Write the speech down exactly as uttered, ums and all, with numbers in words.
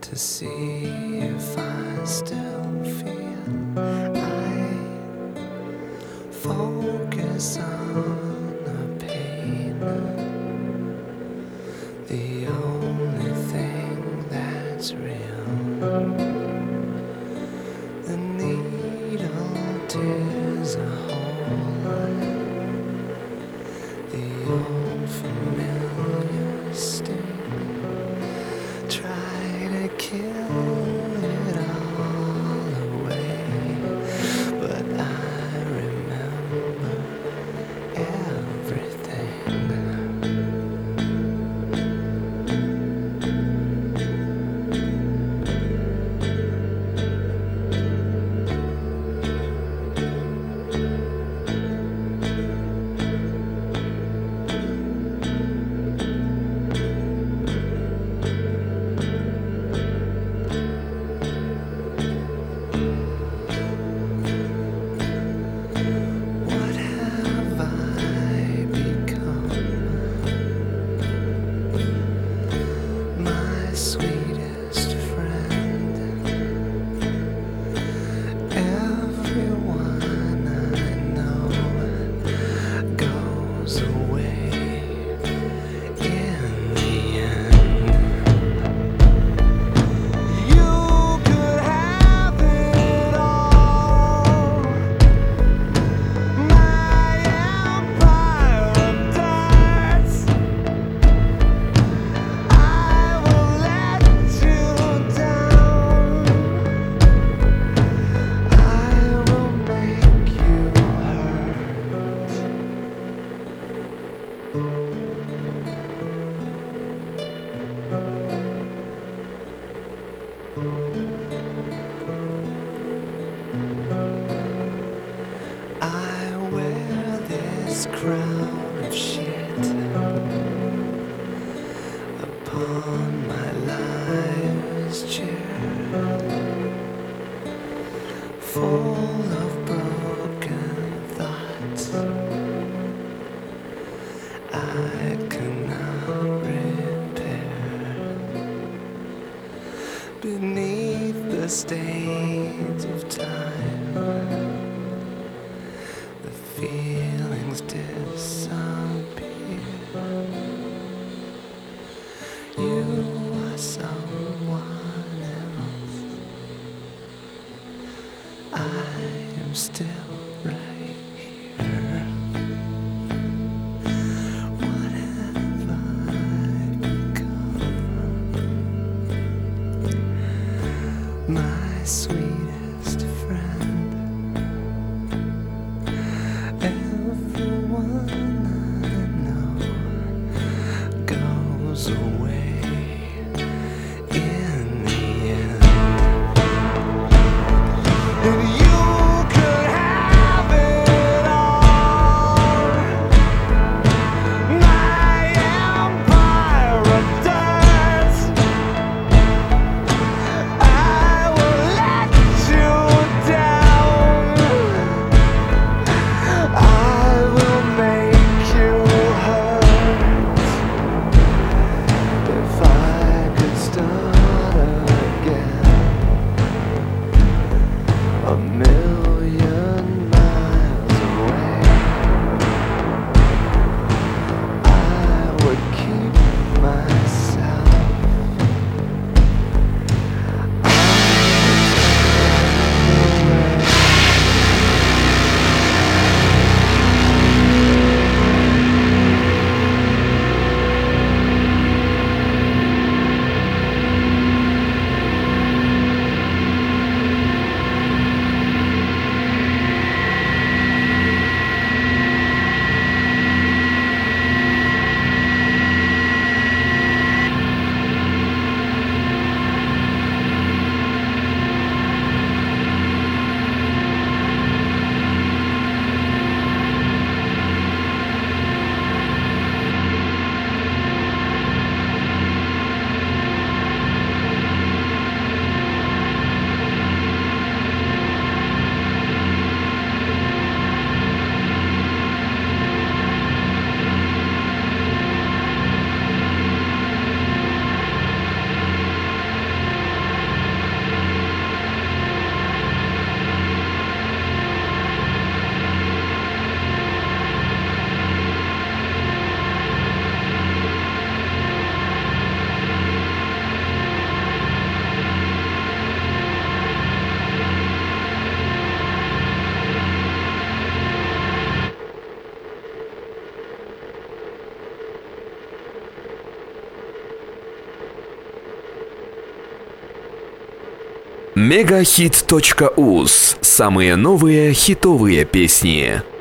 to see if I still feel. I focus on the pain, the only thing that's real. The needle tears a hole, the old familiar sting. Try to kill it all away, but I remember everything. Sweetest friend, everyone I know goes away in the end. You could have it all, my empire of darts. I will let you down. I will make you hurt. I wear this crown of shit upon my life's chair, full of broken thoughts I cannot repair. Beneath the stains of time, the feelings disappear. You are someone else. I am still right here. What have I become? My sweetest friend, everyone I know goes away. I will let мегахит точка уз. Самые новые хитовые песни.